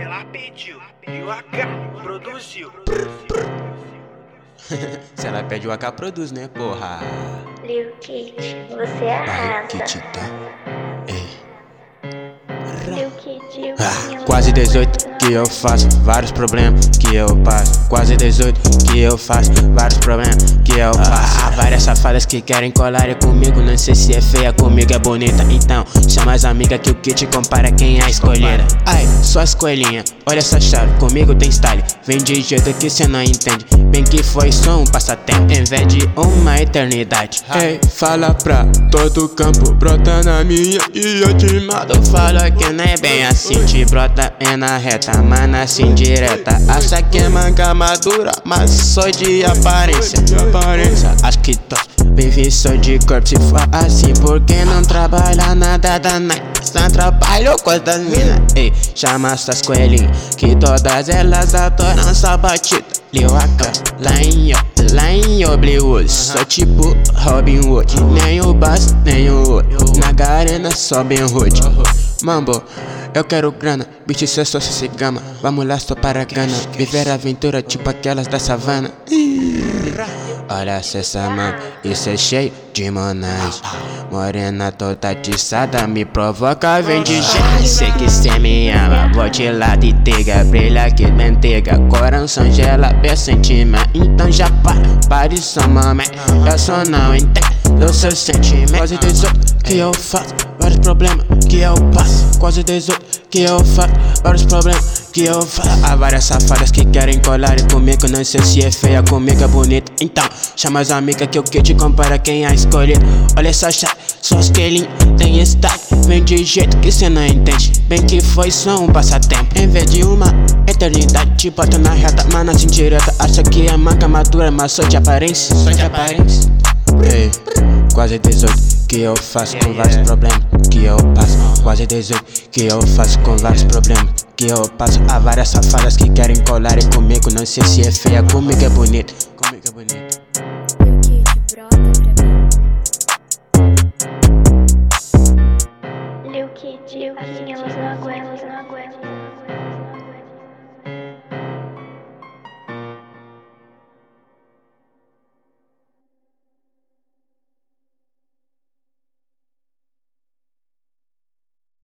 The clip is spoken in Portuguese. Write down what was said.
Ela pediu e o AK produziu. Se ela pede o AK produz, né, porra? Lil Kit, você Vai, arrasa. Kit, tá? Lil Kit, Lil Kit, Quase 18 que eu faço, vários problemas que eu passo. Quase 18 que eu faço, vários problemas que eu passo. Há várias safadas que querem colar comigo. Não sei se é feia, comigo é bonita. Então chama as amigas que o Kit compara quem é a escolhida. Ai, só escolhinha, olha essa chave, comigo tem style. Vem de jeito que cê não entende. Bem que foi só um passatempo em vez de uma eternidade. Ei, fala pra todo campo, brota na minha e eu te mato. Fala que não é bem assim, te brota é na reta, mas assim direta. Acha que é manga madura, mas sou de aparência. Acho que tô bem visto de corpo. Se for assim, porque não trabalha nada da night? Só trabalho com as minas. Ei, chama suas coelhinhas, que todas elas adoram sua batida. Lil AK, lá em Hollywood, sou tipo Robin Hood. Nem o bass, nem o Wood, na garena só bem rude. Mambo, eu quero grana, bicho cê só se gama. Vamos lá só para Gana, viver aventura tipo aquelas da savana. Olha essa mão, isso é cheio de monagem. Morena toda atiçada, me provoca, vem de jeito. Sei que cê me ama, vou te lá de teiga. Brilha que manteiga, coração gela, pensa em cima. Então já pare só mamãe, eu só não entendo o seu sentimento. Quase 18 que eu faço, vários problemas que eu passo. Quase 18 que eu faço, vários problemas que eu faço. Há várias safadas que querem colar comigo. Não sei se é feia, comigo é bonita. Então chama as amigas que o Kit compara quem é a escolhida. Olha essa chave, só os quelinhos tem style. Vem de jeito que cê não entende. Bem que foi só um passatempo em vez de uma eternidade. Te bota na reta, mas assim direta. Acha que é manga madura, mas sou de aparência. Ei, quase 18 que eu faço com vários problemas que eu passo. Quase 18 que eu faço com vários problemas que eu passo. Há várias safadas que querem colar comigo. Não sei se é feia, comigo é bonito. Comigo é bonito. Lil Kit, brota pra mim. Lil Kit, elas não aguentam.